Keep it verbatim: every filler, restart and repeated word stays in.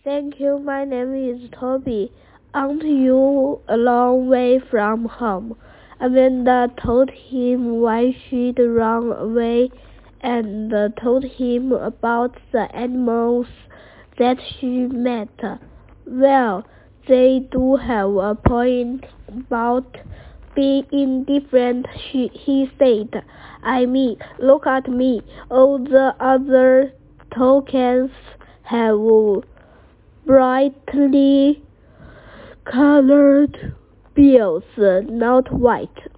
Thank you, my name is Toby. Aren't you a long way from home? Amanda told him why she'd run away and told him about the animals that she met. Well, they do have a point about being different, she, he said. I mean, look at me. All the other toucans have brightly colored bills, not white.